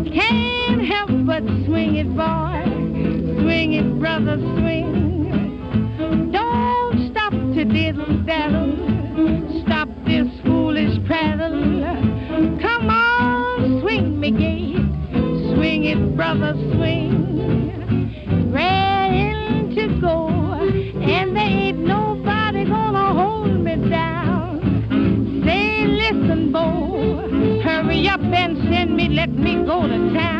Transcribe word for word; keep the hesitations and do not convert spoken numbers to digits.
Can't help but swing it, boy. Swing it, brother, swing. Don't stop to diddle-daddle. Stop this foolish prattle. Come on, swing me gate. Swing it, brother, swing. Ready to go, and there ain't nobody gonna hold me down. Say, listen, Bo, hurry up and send me, let me go to town.